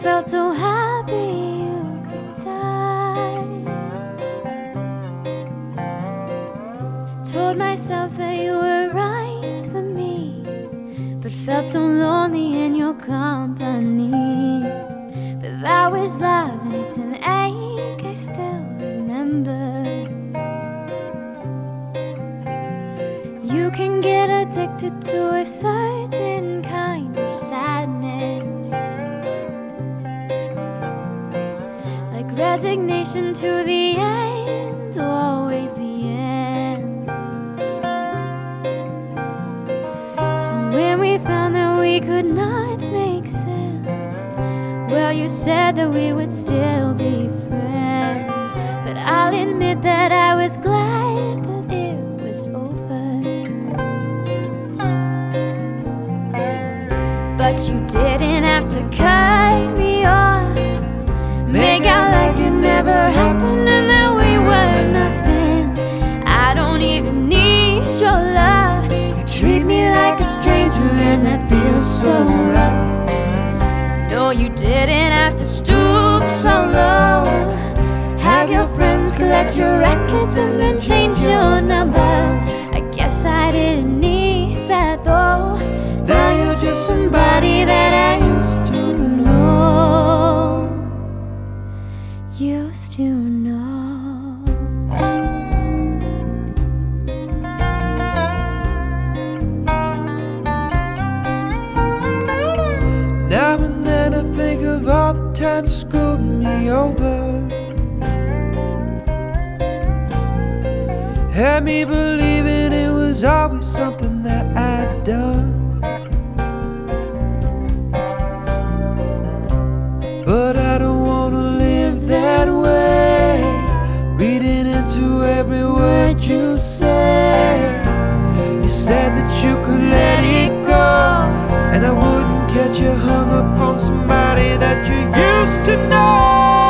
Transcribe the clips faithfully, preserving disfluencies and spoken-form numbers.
felt so happy you could die. Told myself that you were right for me, but felt so lonely in your company. But that was love and it's an ache I still remember. You can get addicted to a certain kind of sadness, like resignation to the end, or always the end. So when we found that we could not make sense, well, you said that we would still be friends. But I'll admit that I was glad that it was over. But you didn't have to cut me off, make out like it never happened and that we were nothing. I don't even need your love. You treat me like a stranger and that feels so rough. No, you didn't have to stoop so low, have your friends collect your records and then change your number. I guess I didn't need that though. Now you're just somebody that I used to know. Used to know. Now and then I think of all the times you screwed me over, had me believing it was always something that I'd done. But I don't wanna live that way, reading into every word you say. You said that you could let it go, and I wouldn't catch you hung up on somebody that you used to know.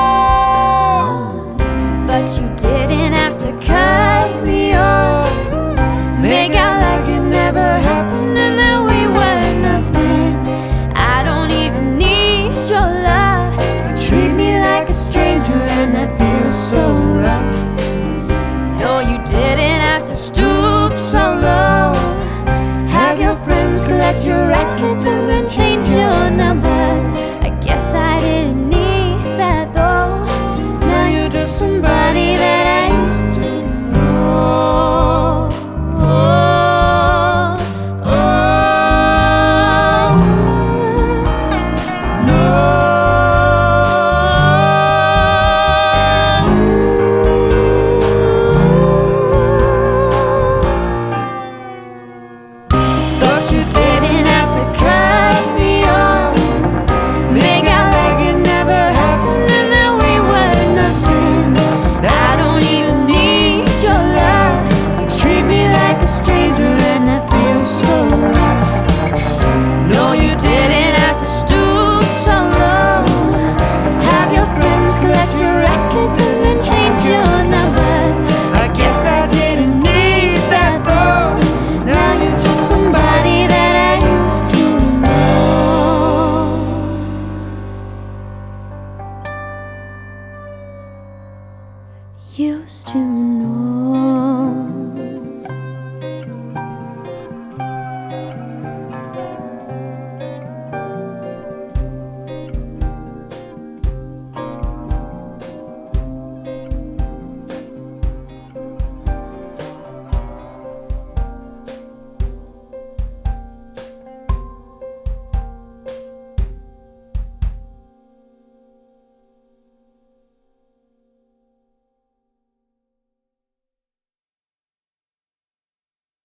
But you didn't have to cut me off, make out like it never happened and that we were nothing. I don't even need your love. You treat me like a stranger and that feels so rough. No, you didn't have to stoop so low, have your friends collect your records and then change your number. I guess I didn't need that though. Now you're just somebody that I used to know. Oh, oh, no. But you didn't have to cut me off, make out like it never happened and that we were nothing. I don't even need your love. You treat me like a stranger and that feels so rough. No, you didn't have to stoop so low, have your friends collect your records and then change your number. I guess I didn't need that though. Now you're just somebody that I used to know. Used to know.